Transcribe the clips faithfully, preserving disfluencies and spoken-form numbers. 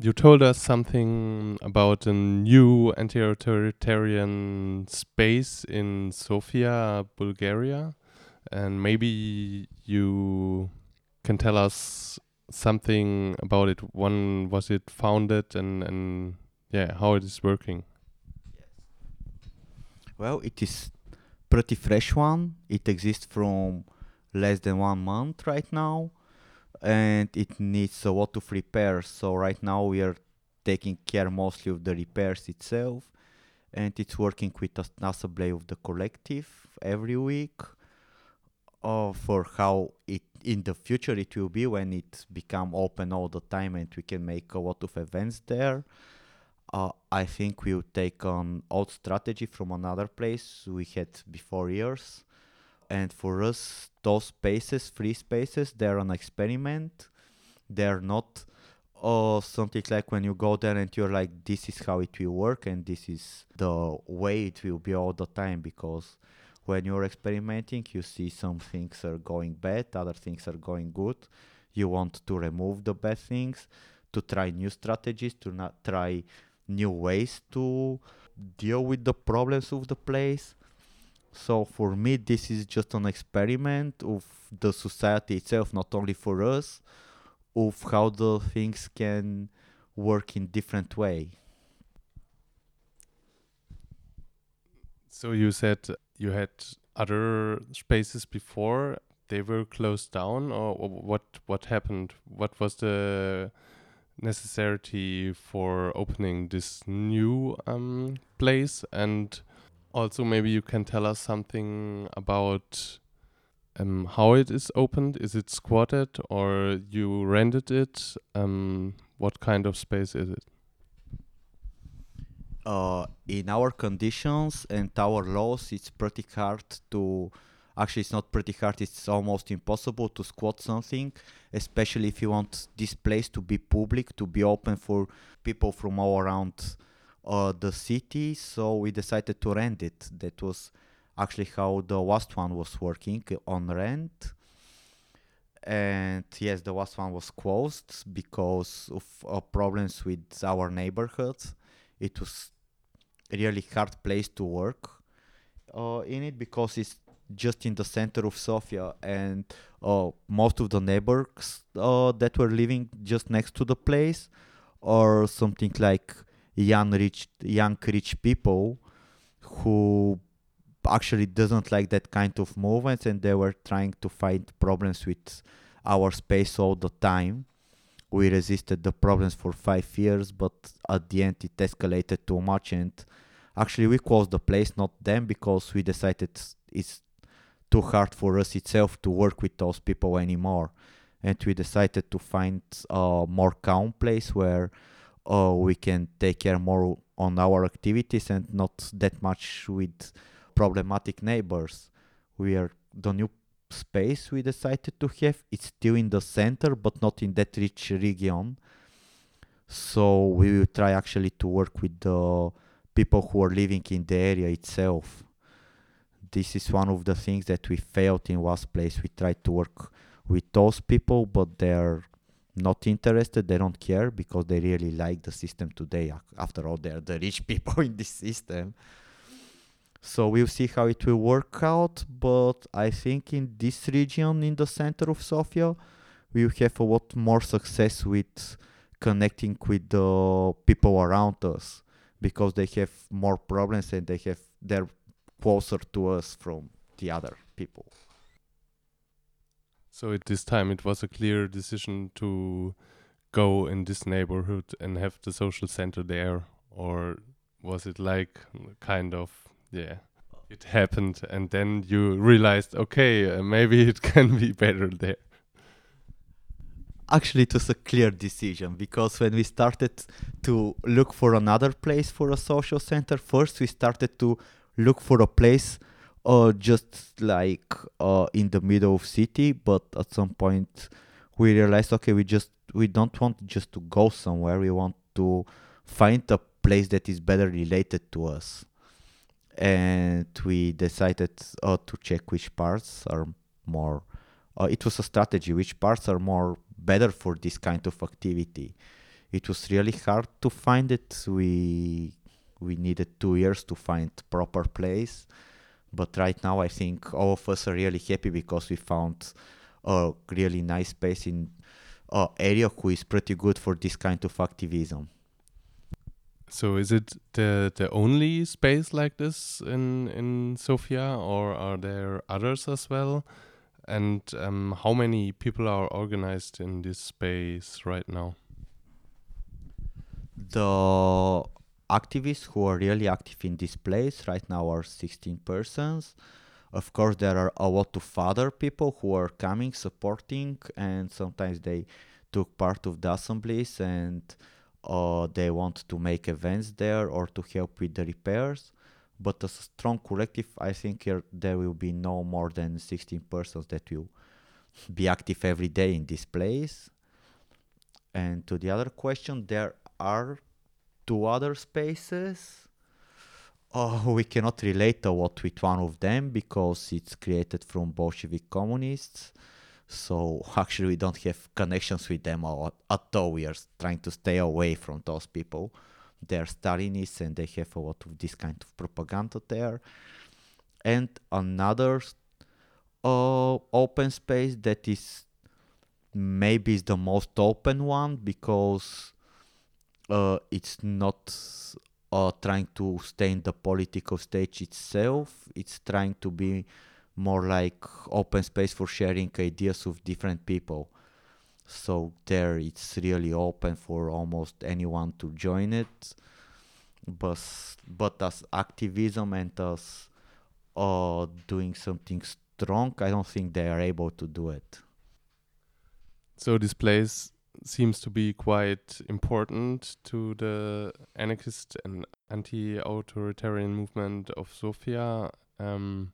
you told us something about a new anti-authoritarian space in Sofia, Bulgaria, and maybe you can tell us something about it. When was it founded, and and yeah, how it is working? Well, it is pretty fresh one. It exists from less than one month right now, and it needs a lot of repairs. So right now we are taking care mostly of the repairs itself, and it's working with us assembly of the collective every week. Uh, for how it in the future it will be when it become open all the time and we can make a lot of events there. Uh, I think we'll take on old strategy from another place we had before years. And for us, those spaces, free spaces, they're an experiment. They're not uh, something like when you go there and you're like, this is how it will work and this is the way it will be all the time. Because when you're experimenting, you see some things are going bad, other things are going good. You want to remove the bad things, to try new strategies, to not try new ways to deal with the problems of the place. So for me, this is just an experiment of the society itself, not only for us, of how the things can work in different way. So you said you had other spaces before they were closed down, or wh- what? What happened? What was the necessity for opening this new um, place? And also, maybe you can tell us something about um, how it is opened. Is it squatted or you rented it? Um, what kind of space is it? Uh, in our conditions and our laws, it's pretty hard to. Actually, it's not pretty hard. It's almost impossible to squat something, especially if you want this place to be public, to be open for people from all around uh, the city. So we decided to rent it. That was actually how the last one was working on rent. And yes, the last one was closed because of uh, problems with our neighborhood. It was really hard place to work uh, in it because it's just in the center of Sofia, and uh, most of the neighbors uh, that were living just next to the place or something like young rich young rich people who actually doesn't like that kind of movements, and they were trying to find problems with our space all the time. We resisted the problems for five years, but at the end it escalated too much, and actually we closed the place, not them, because we decided it's too hard for us itself to work with those people anymore, and we decided to find a more calm place where uh, we can take care more on our activities and not that much with problematic neighbors. We are the new space we decided to have. It's still in the center, but not in that rich region. So we will try actually to work with the people who are living in the area itself. This is one of the things that we failed in last place. We tried to work with those people, but they're not interested. They don't care because they really like the system today. After all, they're the rich people in this system. So we'll see how it will work out. But I think in this region, in the center of Sofia, we will have a lot more success with connecting with the people around us because they have more problems and they have they're closer to us from the other people. So at this time, it was a clear decision to go in this neighborhood and have the social center there, or was it like kind of, yeah, it happened and then you realized, okay, uh, maybe it can be better there? Actually, it was a clear decision because when we started to look for another place for a social center, first we started to look for a place uh, just like uh, in the middle of city, but at some point we realized, okay, we just we don't want just to go somewhere. We want to find a place that is better related to us, and we decided uh, to check which parts are more. Uh, it was a strategy. Which parts are more better for this kind of activity? it was really hard to find it. We we needed two years to find proper place, but right now I think all of us are really happy because we found a really nice space in an area who is pretty good for this kind of activism. So is it the the only space like this in in Sofia, or are there others as well? And um, how many people are organized in this space right now? The activists who are really active in this place right now are sixteen persons. Of course, there are a lot of other people who are coming, supporting, and sometimes they took part of the assemblies and uh, they want to make events there or to help with the repairs. But as a strong collective, I think here, there will be no more than sixteen persons that will be active every day in this place. And to the other question, there are two other spaces. Oh, we cannot relate a lot with one of them because it's created from Bolshevik communists. So actually, we don't have connections with them at, at all. We are trying to stay away from those people. They're Stalinists and they have a lot of this kind of propaganda there. And another uh, open space that is maybe is the most open one because uh, it's not uh, trying to stay in the political stage itself. It's trying to be more like open space for sharing ideas of different people. So there it's really open for almost anyone to join it. But, but as activism and as uh, doing something strong, I don't think they are able to do it. So this place seems to be quite important to the anarchist and anti-authoritarian movement of Sofia. Um,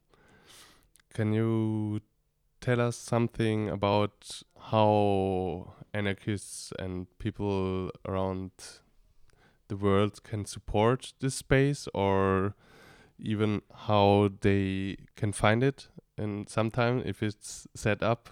can you tell us something about how anarchists and people around the world can support this space, or even how they can find it, and sometime if it's set up?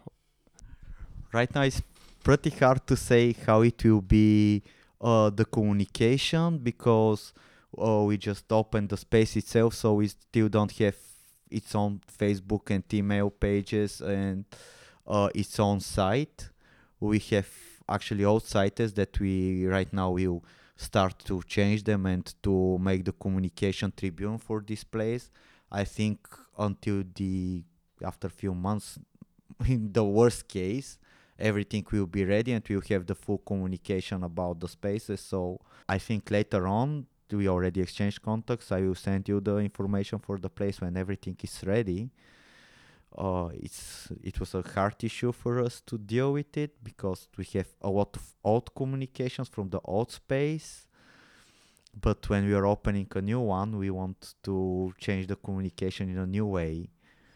Right now it's pretty hard to say how it will be uh, the communication because uh, we just opened the space itself, so we still don't have its own Facebook and email pages and uh, its own site. We have actually old sites that we right now will start to change them and to make the communication tribune for this place. I think until the after few months, in the worst case, everything will be ready and we'll have the full communication about the spaces. So I think later on we already exchanged contacts. I will send you the information for the place when everything is ready. Uh, it's it was a hard issue for us to deal with it because we have a lot of old communications from the old space. But when we are opening a new one, we want to change the communication in a new way.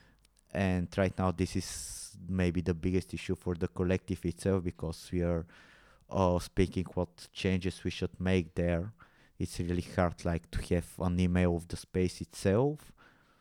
And right now, this is maybe the biggest issue for the collective itself because we are uh, speaking what changes we should make there. It's really hard, like to have an email of the space itself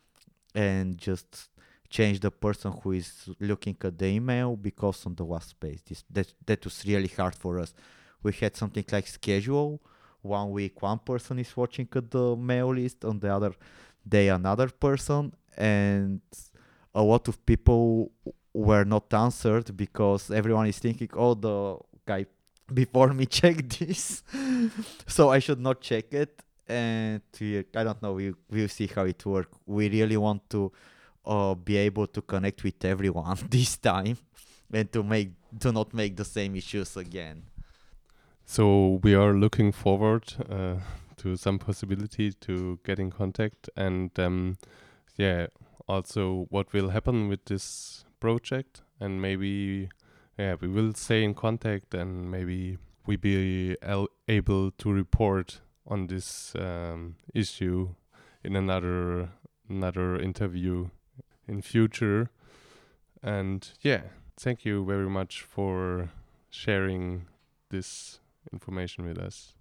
and just change the person who is looking at the email because on the last space. This that that was really hard for us. We had something like schedule. One week one person is watching at the mail list, on the other day another person, and a lot of people were not answered because everyone is thinking, oh, the guy before me checked this, so I should not check it. And we, I don't know, we we'll see how it works. We really want to uh, be able to connect with everyone this time and to make to not make the same issues again. So we are looking forward uh, to some possibility to get in contact, and um, yeah, also what will happen with this project, and maybe yeah we will stay in contact, and maybe we be el- able to report on this um, issue in another another interview in future. And yeah, thank you very much for sharing this information with us.